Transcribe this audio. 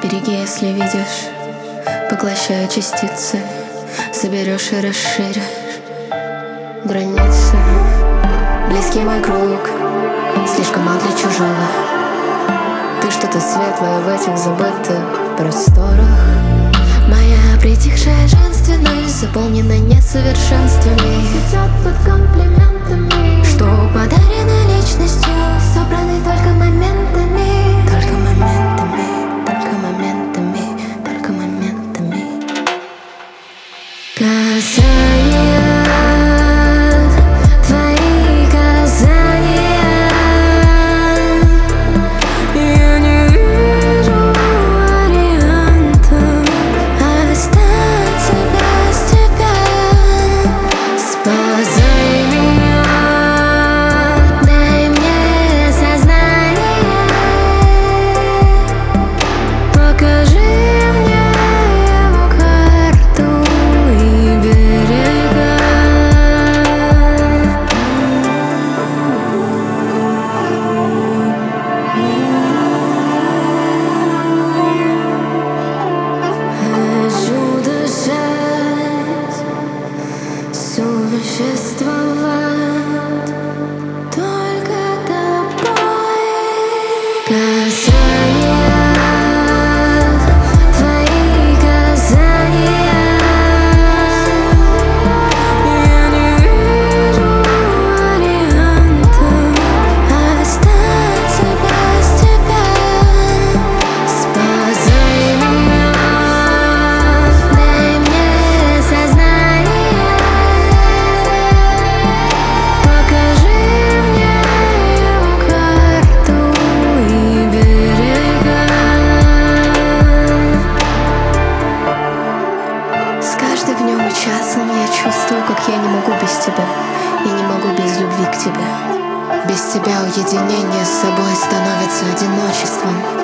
Береги, если видишь, поглощая частицы, соберешь и расширишь границы. Близкий мой круг, слишком мал для чужого. Ты что-то светлое в этих забытых просторах. Моя притихшая женственность заполнена несовершенствами, цветет под комплиментами, что подарено личностью, собраны только моментами, только моментами, только моментами, только моментами. Касания, твои касания, я не вижу варианта остаться без тебя. Спасай меня, дай мне сознание, покажи мне его карту и берега. Хочу дышать, существовать только тобой. Касания, твои касания, я не вижу варианта остаться без тебя. Спасай меня, дай мне сознание, покажи мне его карту и берега. С каждым днем и часом я чувствую, как я не могу без тебя, и не могу без любви к тебе. Без тебя уединение с собой становится одиночеством.